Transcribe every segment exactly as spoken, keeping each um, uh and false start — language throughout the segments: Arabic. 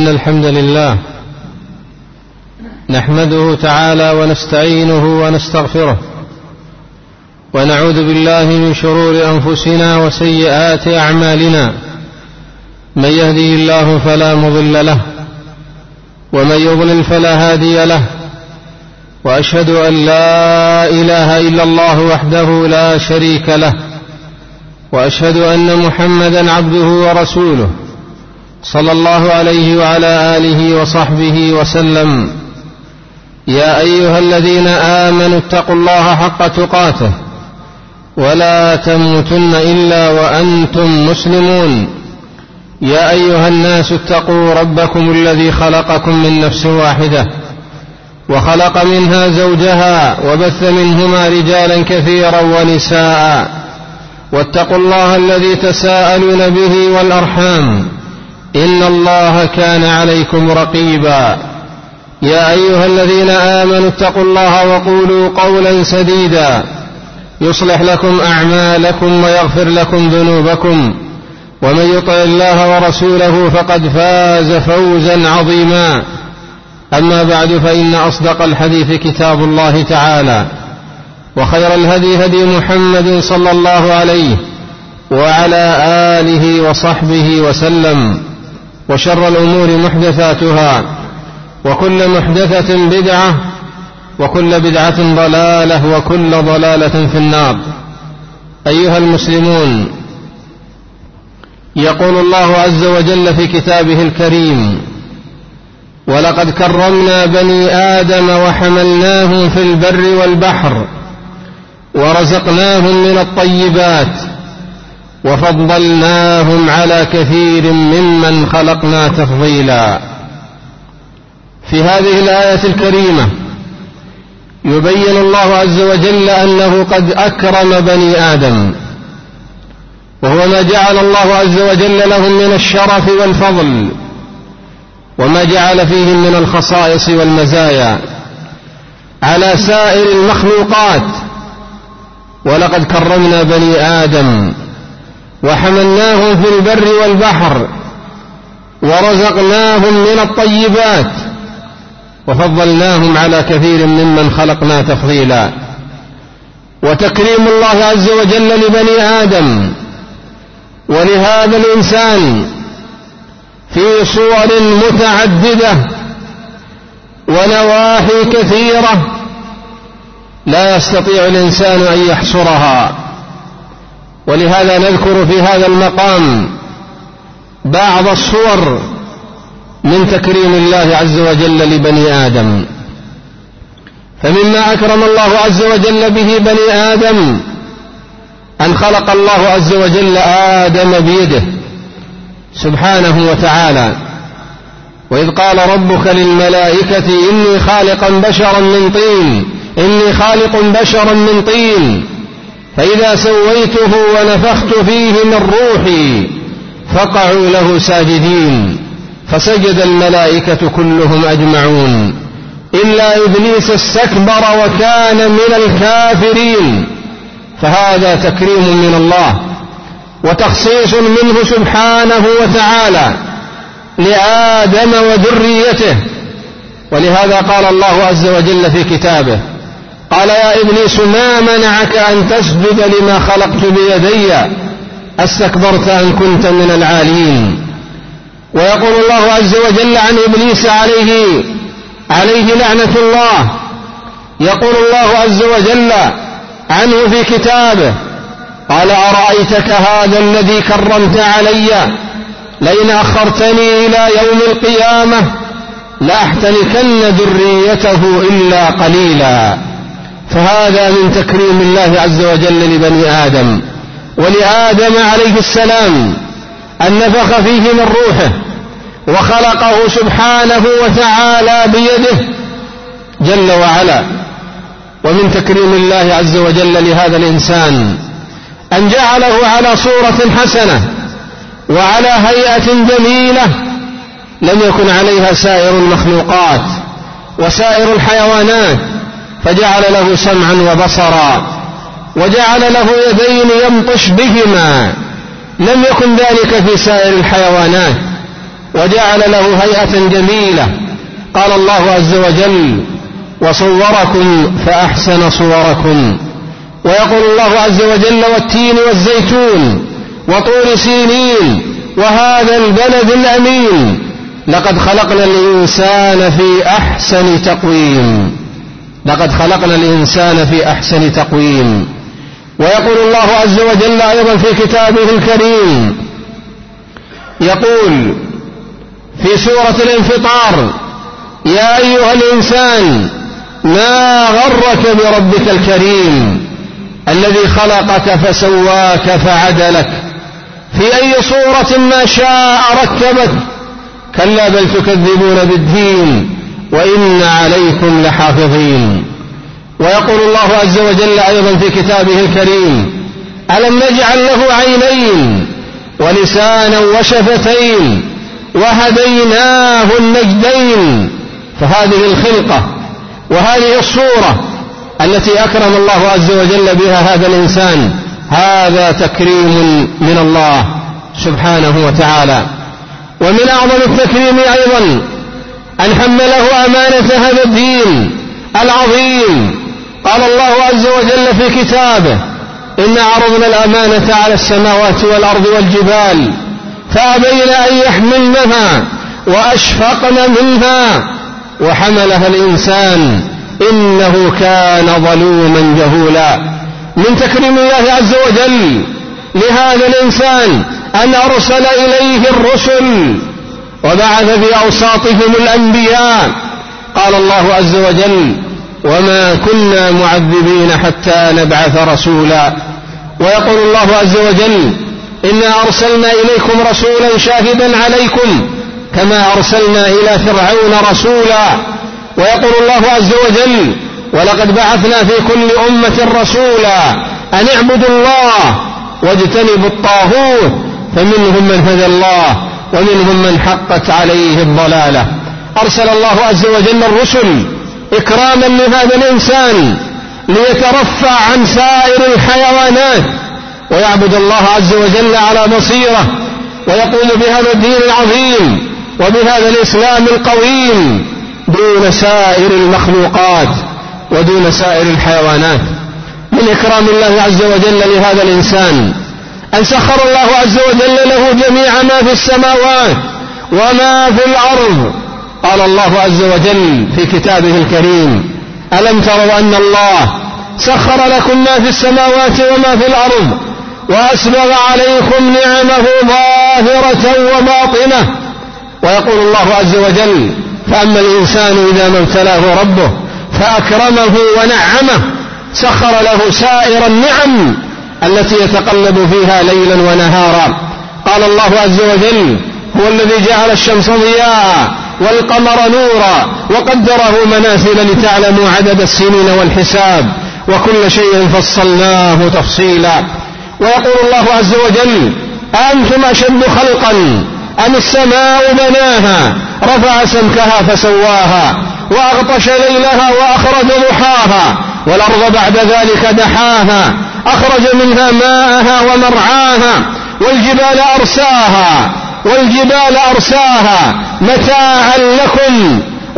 إن الحمد لله نحمده تعالى ونستعينه ونستغفره ونعوذ بالله من شرور أنفسنا وسيئات أعمالنا. من يهدي الله فلا مضل له ومن يضلل فلا هادي له، وأشهد أن لا إله إلا الله وحده لا شريك له، وأشهد أن محمدا عبده ورسوله صلى الله عليه وعلى آله وصحبه وسلم. يا أيها الذين آمنوا اتقوا الله حق تقاته ولا تموتن إلا وأنتم مسلمون. يا أيها الناس اتقوا ربكم الذي خلقكم من نفس واحدة وخلق منها زوجها وبث منهما رجالا كثيرا ونساء، واتقوا الله الذي تساءلون به والأرحام إن الله كان عليكم رقيبا. يا أيها الذين آمنوا اتقوا الله وقولوا قولا سديدا يصلح لكم أعمالكم ويغفر لكم ذنوبكم، ومن يطع الله ورسوله فقد فاز فوزا عظيما. أما بعد، فإن أصدق الحديث كتاب الله تعالى، وخير الهدي هدي محمد صلى الله عليه وعلى آله وصحبه وسلم، وشر الأمور محدثاتها، وكل محدثة بدعة، وكل بدعة ضلالة، وكل ضلالة في النار. أيها المسلمون، يقول الله عز وجل في كتابه الكريم: ولقد كرمنا بني آدم وحملناهم في البر والبحر ورزقناهم من الطيبات وفضلناهم على كثير ممن خلقنا تفضيلا. في هذه الآية الكريمة يبين الله عز وجل أنه قد أكرم بني آدم، وهو ما جعل الله عز وجل لهم من الشرف والفضل، وما جعل فيهم من الخصائص والمزايا على سائر المخلوقات. ولقد كرمنا بني آدم وحملناهم في البر والبحر ورزقناهم من الطيبات وفضلناهم على كثير ممن خلقنا تفضيلا. وتكريم الله عز وجل لبني آدم ولهذا الإنسان في صور متعددة ونواحي كثيرة لا يستطيع الإنسان أن يحصرها. ولهذا نذكر في هذا المقام بعض الصور من تكريم الله عز وجل لبني آدم. فمما أكرم الله عز وجل به بني آدم أن خلق الله عز وجل آدم بيده سبحانه وتعالى. وإذ قال ربك للملائكة إني خالق بشرا من طين إني خالق بشرا من طين فإذا سويته ونفخت فيه من روحي فقعوا له ساجدين فسجد الملائكة كلهم أجمعون إلا إبليس استكبر وكان من الكافرين. فهذا تكريم من الله وتخصيص منه سبحانه وتعالى لآدم وذريته. ولهذا قال الله عز وجل في كتابه: قال يا إبليس ما منعك أن تسجد لما خلقت بيدي أستكبرت أم كنت من العالين. ويقول الله عز وجل عن إبليس عليه عليه لعنة الله، يقول الله عز وجل عنه في كتابه: قال أرأيتك هذا الذي كرمت علي لئن أخرتني إلى يوم القيامة لأحتنكن ذريته إلا قليلا. فهذا من تكريم الله عز وجل لبني آدم ولآدم عليه السلام أن نفخ فيه من روحه وخلقه سبحانه وتعالى بيده جل وعلا. ومن تكريم الله عز وجل لهذا الإنسان أن جعله على صورة حسنة وعلى هيئة جميلة لم يكن عليها سائر المخلوقات وسائر الحيوانات، فجعل له سمعا وبصرا وجعل له يدين يمطش بهما، لم يكن ذلك في سائر الحيوانات. وجعل له هيئة جميلة. قال الله عز وجل: وصوركم فأحسن صوركم. ويقول الله عز وجل: والتين والزيتون وطور سينين وهذا البلد الأمين لقد خلقنا الإنسان في أحسن تقويم. لقد خلقنا الإنسان في أحسن تقويم. ويقول الله عز وجل أيضا في كتابه الكريم، يقول في سورة الانفطار: يا أيها الإنسان ما غرك بربك الكريم الذي خلقك فسواك فعدلك في أي صورة ما شاء ركبك كلا بل تكذبون بالدين وإن عليكم لحافظين. ويقول الله عز وجل أيضا في كتابه الكريم: ألم نجعل له عينين ولسانا وشفتين وهديناه النجدين. فهذه الخلقة وهذه الصورة التي أكرم الله عز وجل بها هذا الإنسان هذا تكريم من الله سبحانه وتعالى. ومن أعظم التكريم أيضا أن حمله أمانة هذا الدين العظيم. قال الله عز وجل في كتابه: إنا عرضنا الأمانة على السماوات والأرض والجبال فأبين أن يحملنها وأشفقن منها وحملها الإنسان إنه كان ظلوما جهولا. من تكريم الله عز وجل لهذا الإنسان أن أرسل إليه الرسل وبعث في أوساطهم الأنبياء. قال الله عز وجل: وما كنا معذبين حتى نبعث رسولا. ويقول الله عز وجل: إنا أرسلنا إليكم رسولا شاهدا عليكم كما أرسلنا إلى فرعون رسولا. ويقول الله عز وجل: ولقد بعثنا في كل أمة رسولا أن اعبدوا الله واجتنبوا الطاغوت فمنهم من هدى الله ومنهم من حقت عليه الضلالة. أرسل الله عز وجل الرسل إكراما لهذا الإنسان ليترفع عن سائر الحيوانات ويعبد الله عز وجل على بصيرة ويقوم بهذا الدين العظيم وبهذا الإسلام القويم دون سائر المخلوقات ودون سائر الحيوانات. من إكرام الله عز وجل لهذا الإنسان أن سخر الله عز وجل له جميع ما في السماوات وما في الأرض. قال الله عز وجل في كتابه الكريم: ألم تروا أن الله سخر لكم ما في السماوات وما في الأرض وأسبغ عليكم نعمه ظاهرة وباطنة. ويقول الله عز وجل: فأما الإنسان إذا ما ابتلاه ربه فأكرمه ونعمه سخر له سائر النعم التي يتقلب فيها ليلا ونهارا. قال الله عز وجل: هو الذي جعل الشمس ضياء والقمر نورا وقدره منازل لتعلموا عدد السنين والحساب وكل شيء فصلناه تفصيلا. ويقول الله عز وجل: أنتم أشد خلقا أم السماء بناها رفع سمكها فسواها وأغطش ليلها وأخرج ضحاها والأرض بعد ذلك دحاها أخرج منها ماءها ومرعاها والجبال أرساها والجبال أرساها متاعا لكم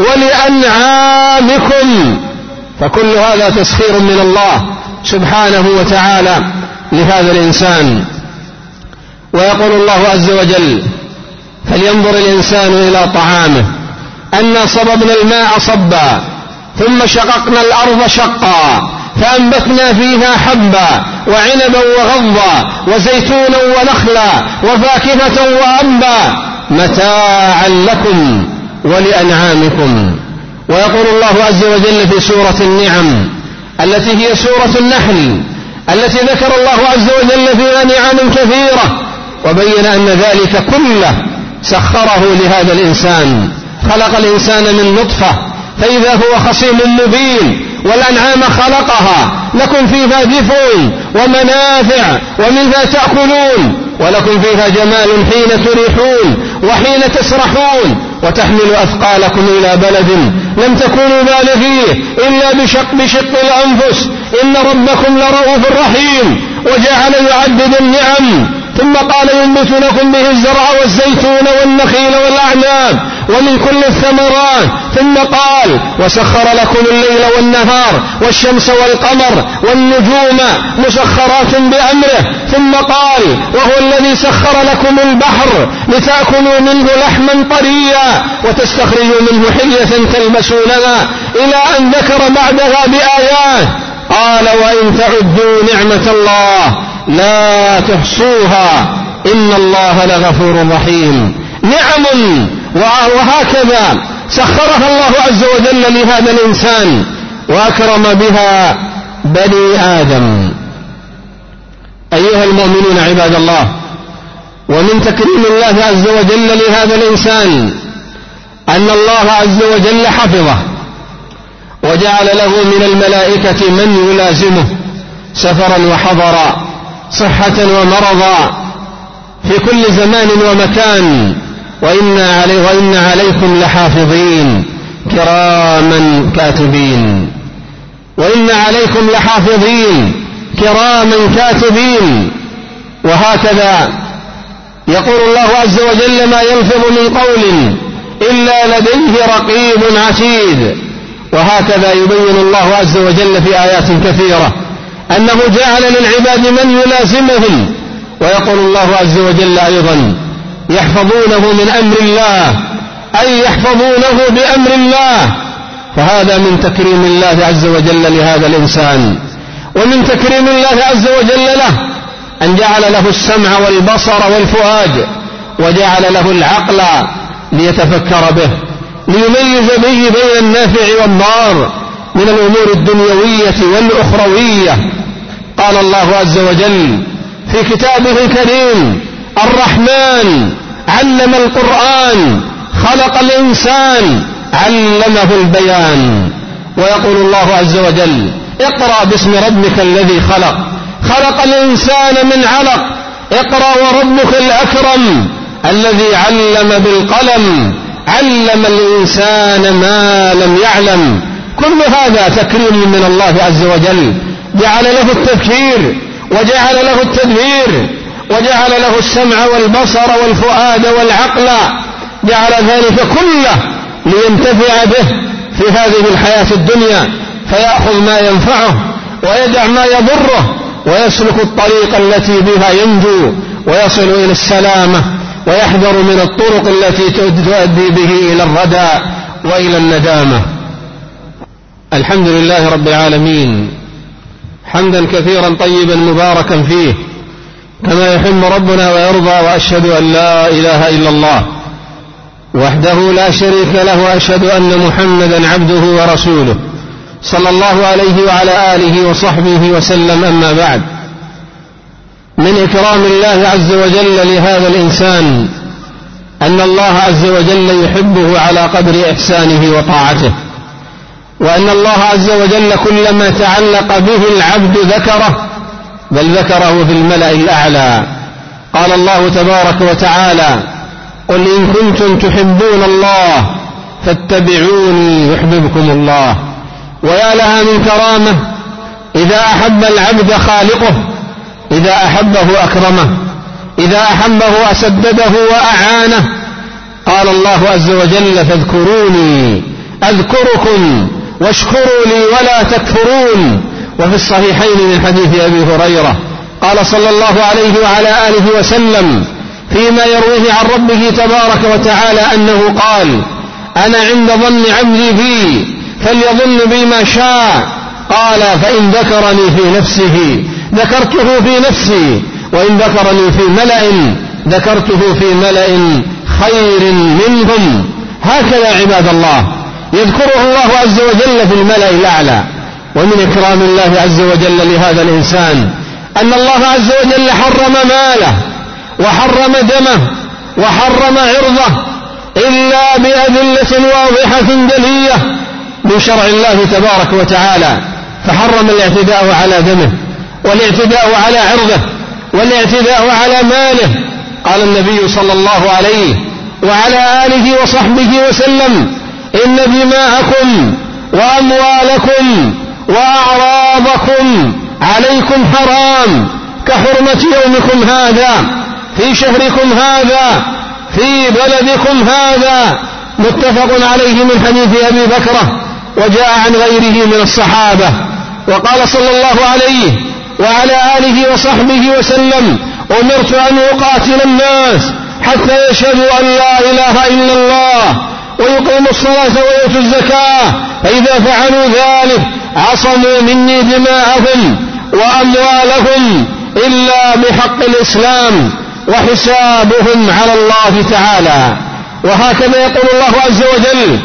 ولأنعامكم. فكل هذا تسخير من الله سبحانه وتعالى لهذا الإنسان. ويقول الله عز وجل: فلينظر الإنسان إلى طعامه أنا صببنا الماء صبا ثم شققنا الأرض شقا فأنبتنا فيها حبا وعنبا وغضا وزيتونا ونخلا وفاكهة وأبا متاعا لكم ولأنعامكم. ويقول الله عز وجل في سورة النعم التي هي سورة النحل التي ذكر الله عز وجل فيها نعم كثيرة وبين أن ذلك كله سخره لهذا الإنسان. خلق الإنسان من نطفة فإذا هو خصيم مبين والأنعام خلقها لكم فيها دفء ومنافع ومنها تأكلون ولكم فيها جمال حين تريحون وحين تسرحون وتحمل أثقالكم إلى بلد لم تكونوا بالغيه إلا بشق بشق الأنفس إن ربكم لرؤوف رحيم. وجعل يعدد النعم ثم قال ينبت لكم به الزرع والزيتون والنخيل والأعناب ومن كل الثمرات. ثم قال وسخر لكم الليل والنهار والشمس والقمر والنجوم مسخرات بأمره. ثم قال وهو الذي سخر لكم البحر لتأكلوا منه لحما طريا وتستخرجوا منه حلية تلبسونها، إلى أن ذكر بعدها بآيات قال وإن تعدوا نعمة الله لا تحصوها إن الله لغفور رحيم. نعم وهكذا سخرها الله عز وجل لهذا الإنسان وأكرم بها بني آدم. أيها المؤمنون عباد الله، ومن تكريم الله عز وجل لهذا الإنسان أن الله عز وجل حفظه وجعل له من الملائكة من يلازمه سفرا وحضرا، صحة ومرضا، في كل زمان ومكان. وإن, علي وإن عليكم لحافظين كراما كاتبين، وإن عليكم لحافظين كراما كاتبين. وهكذا يقول الله عز وجل ما يلفظ من قول إلا لديه رقيب عتيد. وهكذا يبين الله عز وجل في آيات كثيرة أنه جعل للعباد من يلازمهم. ويقول الله عز وجل أيضا يحفظونه من أمر الله، أي يحفظونه بأمر الله. فهذا من تكريم الله عز وجل لهذا الإنسان. ومن تكريم الله عز وجل له أن جعل له السمع والبصر والفؤاد، وجعل له العقل ليتفكر به، ليميز به بين النافع والضار من الأمور الدنيوية والأخروية. قال الله عز وجل في كتابه الكريم الرحمن علم القرآن خلق الإنسان علمه البيان. ويقول الله عز وجل اقرأ باسم ربك الذي خلق خلق الإنسان من علق اقرأ وربك الأكرم الذي علم بالقلم علم الإنسان ما لم يعلم. كل هذا تكريم من الله عز وجل، جعل له التفكير وجعل له التدبير وجعل له السمع والبصر والفؤاد والعقل، جعل ذلك كله لينتفع به في هذه الحياة الدنيا، فيأخذ ما ينفعه ويدع ما يضره ويسلك الطريق التي بها ينجو ويصل إلى السلامة، ويحذر من الطرق التي تؤدي به إلى الردى وإلى الندامة. الحمد لله رب العالمين حمدا كثيرا طيبا مباركا فيه كما يحب ربنا ويرضى. وأشهد أن لا إله إلا الله وحده لا شريك له، وأشهد أن محمدا عبده ورسوله صلى الله عليه وعلى آله وصحبه وسلم. أما بعد، من إكرام الله عز وجل لهذا الإنسان أن الله عز وجل يحبه على قدر إحسانه وطاعته، وأن الله عز وجل كلما تعلق به العبد ذكره، بل ذكره في الملأ الأعلى. قال الله تبارك وتعالى قل إن كنتم تحبون الله فاتبعوني يحببكم الله. ويا لها من كرامة إذا أحب العبد خالقه، إذا أحبه أكرمه، إذا أحبه أسدده وأعانه. قال الله عز وجل فاذكروني أذكركم واشكروا لي ولا تكفرون. وفي الصحيحين من حديث أبي هريرة قال صلى الله عليه وعلى آله وسلم فيما يرويه عن ربه تبارك وتعالى أنه قال أنا عند ظن عبدي بي فليظن بي ما شاء. قال فإن ذكرني في نفسه ذكرته في نفسي، وإن ذكرني في ملأ ذكرته في ملأ خير منهم. هكذا عباد الله يذكره الله عز وجل في الملأ الأعلى. ومن إكرام الله عز وجل لهذا الإنسان أن الله عز وجل حرم ماله وحرم دمه وحرم عرضه إلا بأدلة واضحة جلية من شرع الله تبارك وتعالى. فحرم الاعتداء على دمه والاعتداء على عرضه والاعتداء على ماله. قال النبي صلى الله عليه وعلى آله وصحبه وسلم إن دماءكم وأموالكم وأعراضكم عليكم حرام كحرمة يومكم هذا. في شهركم هذا في بلدكم هذا، متفق عليه من حديث أبي بكرة، وجاء عن غيره من الصحابة. وقال صلى الله عليه وعلى آله وصحبه وسلم: أمرت أن أقاتل الناس حتى يشهدوا أن لا إله إلا الله ويقيموا الصلاة ويؤتوا الزكاة، فإذا فعلوا ذلك عصموا مني دماءهم وأموالهم إلا بحق الإسلام وحسابهم على الله تعالى. وهكذا يقول الله عز وجل: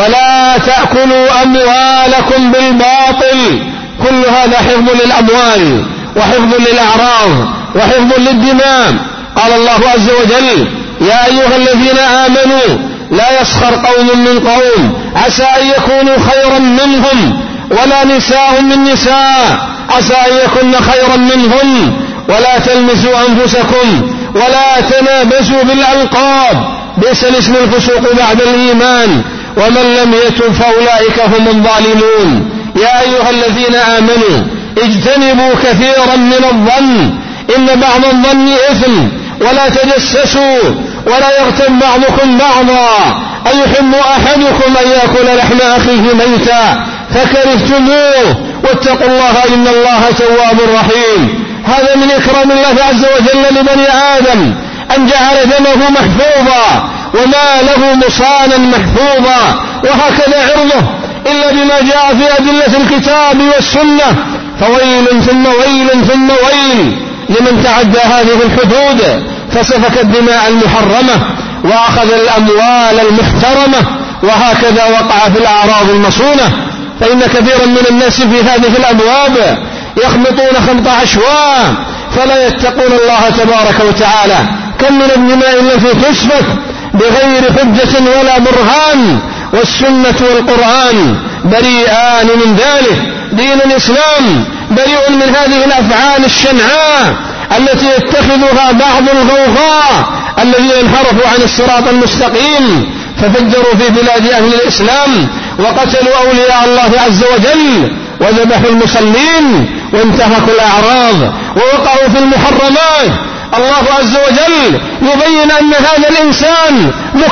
ولا تأكلوا أموالكم بالباطل. كل هذا حفظ للأموال وحفظ للأعراض وحفظ للدماء. قال الله عز وجل: يا أيها الذين آمنوا لا يسخر قوم من قوم عسى أن يكونوا خيرا منهم ولا نساء من نساء عسى أن يكن خيرا منهم ولا تلمزوا أنفسكم ولا تنابزوا بالألقاب بئس الاسم الفسوق بعد الإيمان ومن لم يتب فأولئك هم الظالمون. يا أيها الذين آمنوا اجتنبوا كثيرا من الظن إن بعض الظن إثم ولا تجسسوا ولا يغتب بعضكم بعضا أيحب أحدكم أن يأكل لحم أخيه ميتا فكرهتموه واتقوا الله إن الله تواب رحيم. هذا من إكرام الله عز وجل لبني آدم أن جعل دمه محفوظا وماله مصانا محفوظا، وهكذا عرضه إلا بما جاء في أدلة الكتاب والسنة. فويل ثم ويل ثم ويل لمن تعدى هذه الحدود فسفك الدماء المحرمة وأخذ الأموال المحترمة، وهكذا وقع في الأعراض المصونة. فإن كثيرا من الناس في هذه الأبواب يخلطون خلط عشواء فلا يتقون الله تبارك وتعالى. كم من الدماء التي تسفك بغير حجة ولا برهان، والسنة والقرآن بريئان من ذلك. دين الإسلام بريء من هذه الأفعال الشنعاء التي يتخذها بعض الغوغاء الذين انحرفوا عن الصراط المستقيم ففجروا في بلاد أهل الإسلام وقتلوا أولياء الله عز وجل وذبحوا المصلين وانتهكوا الأعراض ووقعوا في المحرمات. الله عز وجل يبين أن هذا الإنسان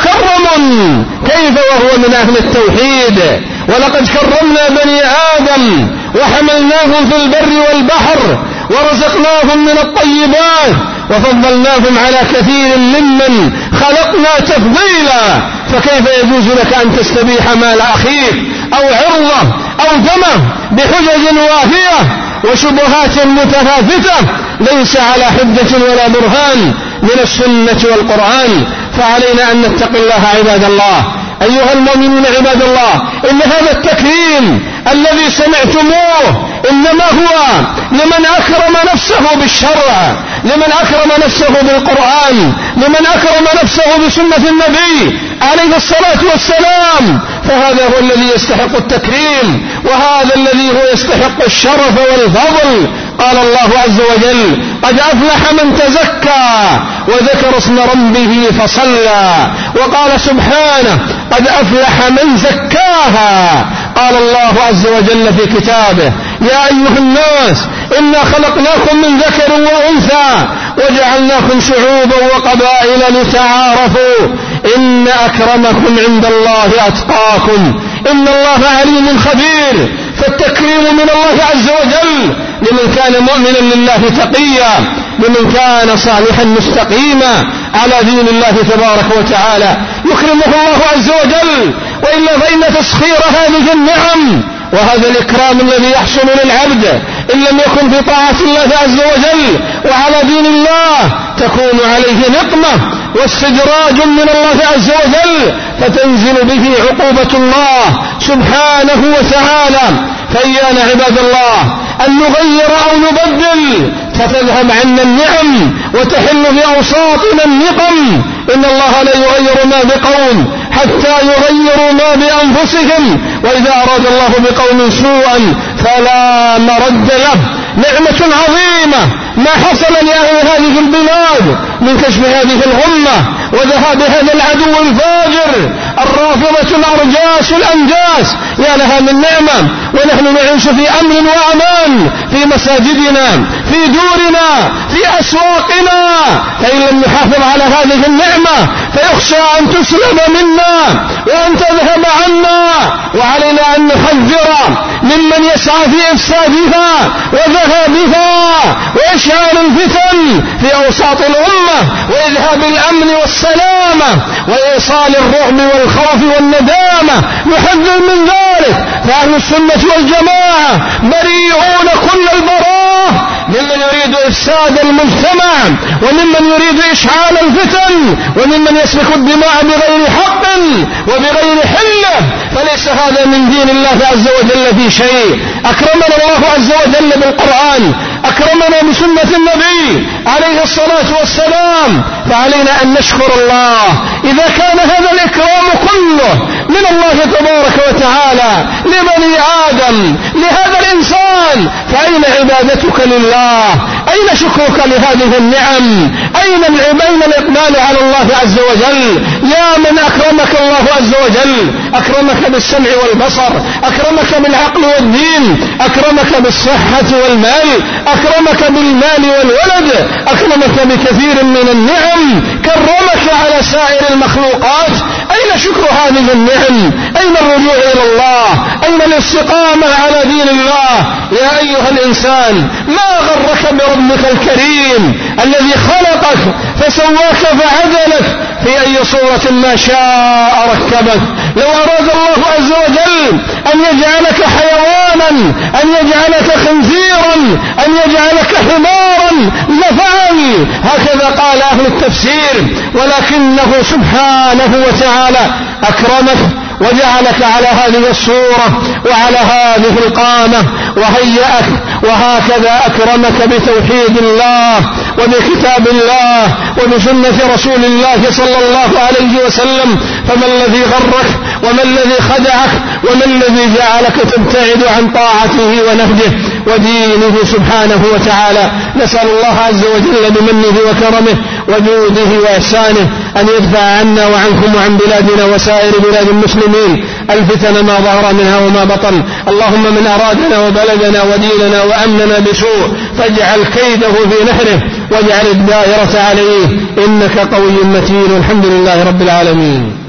مكرم كيف وهو من أهل التوحيد. ولقد كرمنا بني آدم وحملناهم في البر والبحر ورزقناهم من الطيبات وفضلناهم على كثير ممن خلقنا تفضيلا. فكيف يجوز لك أن تستبيح مال أخيك أو عرضه أو دمه بحجج وافية وشبهات متهافتة ليس على حجة ولا برهان من السنة والقرآن؟ فعلينا أن نتقي الله عباد الله. أيها المؤمنون عباد الله، إن هذا التكريم الذي سمعتموه إنما هو لمن أكرم نفسه بالشرع، لمن أكرم نفسه بالقرآن، لمن أكرم نفسه بسنة النبي عليه الصلاة والسلام. فهذا هو الذي يستحق التكريم، وهذا الذي هو يستحق الشرف والفضل. قال الله عز وجل: قد أفلح من تزكى وذكر اسم ربه فصلى. وقال سبحانه: قد أفلح من زكاها. قال الله عز وجل في كتابه: يا أيها الناس إنا خلقناكم من ذكر وأنثى وجعلناكم شعوبا وقبائل لتعارفوا إن أكرمكم عند الله أتقاكم إن الله عليم خبير. فالتكريم من الله عز وجل لمن كان مؤمنا لله تقيا، لمن كان صالحا مستقيما على دين الله تبارك وتعالى يكرمه الله عز وجل. وإلا فإن تسخير هذه النعم وهذا الإكرام الذي يحصل للعبد إن لم يكن في طاعة الله عز وجل وعلى دين الله تكون عليه نقمة واستدراج من الله عز وجل فتنزل به عقوبة الله سبحانه وتعالى. فإيانا عباد الله أن نغير أو نبدل فتذهب عنا النعم وتحل في أوساطنا النقم. إن الله لا يغير ما بقوم حتى يغيروا ما بأنفسهم، وإذا أراد الله بقوم سوءا فلا مرد له. نعمة عظيمة ما حصل لأهل هذه البلاد من كشف هذه الغمة وذهاب هذا العدو الفاجر الرافضة الأرجاء الأنفاس الأنجاس، يا لها من نعمة، ونحن نعيش في أمن وأمان في مساجدنا، في دورنا، في أسواقنا، فإن لم نحافظ على هذه النعمة فيخشى أن تسلب منا وأن تذهب عنا، وعلينا أن نحذر ممن يسعى في إفسادها وذهابها وإشعال الفتن في أوساط الأمة وإذهاب الأمن والسلامة وإيصال الرعب والخوف والندامة. نحذر من ذلك، فأهل السنة والجماعة بريئون كل البراء ممن يريد إفساد المجتمع وممن يريد إشعال الفتن وممن يسفك الدماء بغير حق وبغير حلة، فليس هذا من دين الله عز وجل في شيء. أكرمنا الله عز وجل بالقرآن، أكرمنا بسنة النبي عليه الصلاة والسلام، فعلينا أن نشكر الله. إذا كان هذا الإكرام كله من الله تبارك وتعالى لبني آدم لهذا الإنسان، فأين عبادتك لله؟ أين شكرك لهذه النعم؟ أين أين الإقبال على الله عز وجل؟ يا من أكرمك الله عز وجل، أكرمك بالسمع والبصر، أكرمك بالعقل والدين، أكرمك بالصحة والمال، أكرمك بالمال والولد، أكرمك بكثير من النعم، كرمك على سائر المخلوقات. أين شكر هذه النعم؟ أين الرجوع إلى الله؟ أين الاستقامة على دين الله؟ يا أيها الإنسان، ما غرك بربك الكريم الذي خلقك فسواك فعدلك في أي صورة ما شاء ركبك. لو أراد الله عز وجل أن يجعلك حيوانا، أن يجعلك خنزيرا، أن يجعلك حمارا لفعل. هكذا قال أهل التفسير، ولكنه سبحانه وتعالى أكرمك وجعلك على هذه الصورة وعلى هذه القامة وهيأك، وهكذا أكرمك بتوحيد الله وبكتاب الله وبسنة رسول الله صلى الله عليه وسلم. فما الذي غرك وما الذي خدعك وما الذي جعلك تبتعد عن طاعته ونهجه ودينه سبحانه وتعالى؟ نسأل الله عز وجل بمنه وكرمه وجوده وإحسانه أن يدفع عنا وعنكم وعن بلادنا وسائر بلاد المسلمين الفتن ما ظهر منها وما بطن. اللهم من أرادنا وبلدنا وديننا وأمننا بسوء فاجعل كيده في نحره واجعل الدائرة عليه، إنك قوي متين. الحمد لله رب العالمين.